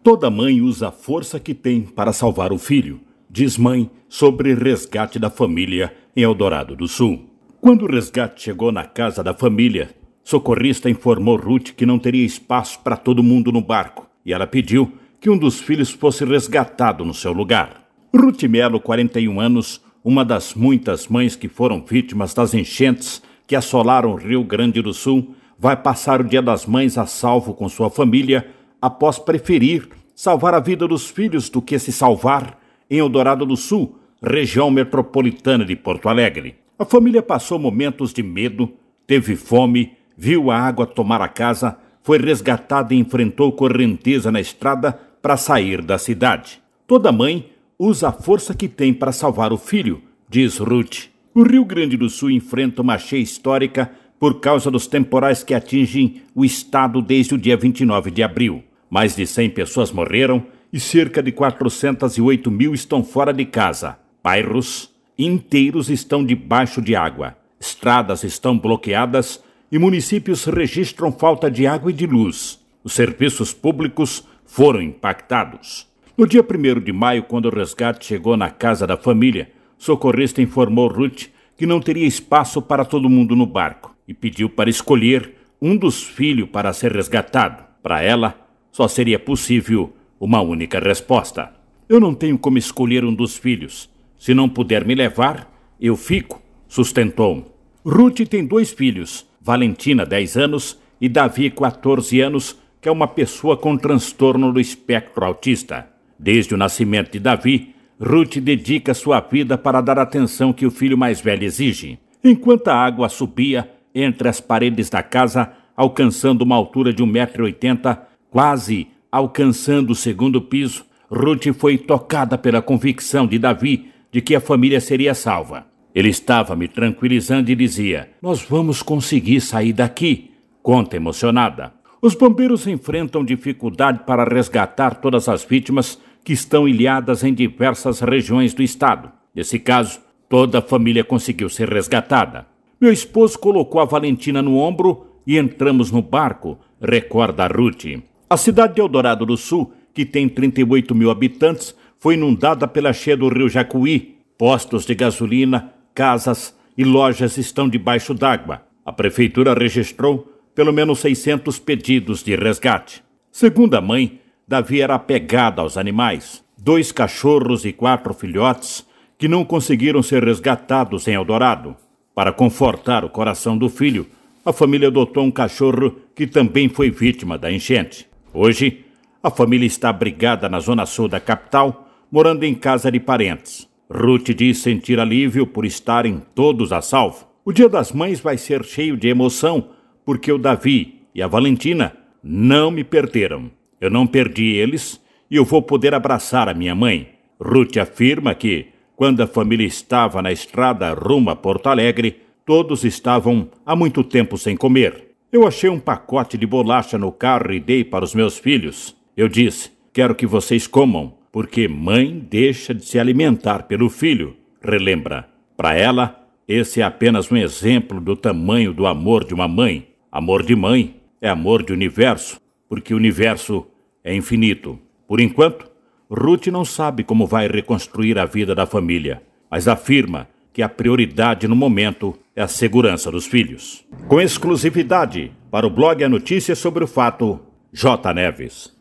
Toda mãe usa a força que tem para salvar o filho, diz mãe sobre resgate da família em Eldorado do Sul. Quando o resgate chegou na casa da família, socorrista informou Ruth que não teria espaço para todo mundo no barco e ela pediu que um dos filhos fosse resgatado no seu lugar. Ruth Melo, 41 anos, uma das muitas mães que foram vítimas das enchentes que assolaram o Rio Grande do Sul, vai passar o Dia das Mães a salvo com sua família após preferir salvar a vida dos filhos do que se salvar em Eldorado do Sul, região metropolitana de Porto Alegre. A família passou momentos de medo, teve fome, viu a água tomar a casa, foi resgatada e enfrentou correnteza na estrada para sair da cidade. Toda mãe usa a força que tem para salvar o filho, diz Ruth. O Rio Grande do Sul enfrenta uma cheia histórica por causa dos temporais que atingem o estado desde o dia 29 de abril. Mais de 100 pessoas morreram e cerca de 408 mil estão fora de casa. Bairros inteiros estão debaixo de água. Estradas estão bloqueadas e municípios registram falta de água e de luz. Os serviços públicos foram impactados. No dia 1º de maio, quando o resgate chegou na casa da família, o socorrista informou Ruth que não teria espaço para todo mundo no barco e pediu para escolher um dos filhos para ser resgatado. Para ela, só seria possível uma única resposta. Eu não tenho como escolher um dos filhos. Se não puder me levar, eu fico, sustentou. Ruth tem 2 filhos, Valentina, 10 anos, e Davi, 14 anos, que é uma pessoa com transtorno do espectro autista. Desde o nascimento de Davi, Ruth dedica sua vida para dar a atenção que o filho mais velho exige. Enquanto a água subia entre as paredes da casa, alcançando uma altura de 1,80 m, quase alcançando o 2º piso, Ruth foi tocada pela convicção de Davi de que a família seria salva. Ele estava me tranquilizando e dizia: "Nós vamos conseguir sair daqui", conta emocionada. Os bombeiros enfrentam dificuldade para resgatar todas as vítimas que estão ilhadas em diversas regiões do estado. Nesse caso, toda a família conseguiu ser resgatada. Meu esposo colocou a Valentina no ombro e entramos no barco, recorda Ruth. A cidade de Eldorado do Sul, que tem 38 mil habitantes, foi inundada pela cheia do rio Jacuí. Postos de gasolina, casas e lojas estão debaixo d'água. A prefeitura registrou pelo menos 600 pedidos de resgate. Segundo a mãe, Davi era apegado aos animais. 2 cachorros e 4 filhotes que não conseguiram ser resgatados em Eldorado. Para confortar o coração do filho, a família adotou um cachorro que também foi vítima da enchente. Hoje, a família está abrigada na zona sul da capital, morando em casa de parentes. Ruth diz sentir alívio por estarem todos a salvo. O Dia das Mães vai ser cheio de emoção, porque o Davi e a Valentina não me perderam. Eu não perdi eles e eu vou poder abraçar a minha mãe. Ruth afirma que, quando a família estava na estrada rumo a Porto Alegre, todos estavam há muito tempo sem comer. Eu achei um pacote de bolacha no carro e dei para os meus filhos. Eu disse: "Quero que vocês comam, porque mãe deixa de se alimentar pelo filho", relembra. Para ela, esse é apenas um exemplo do tamanho do amor de uma mãe. Amor de mãe é amor de universo, porque o universo é infinito. Por enquanto, Ruth não sabe como vai reconstruir a vida da família, mas afirma que a prioridade no momento é a segurança dos filhos. Com exclusividade para o blog A Notícia sobre o Fato, J. Neves.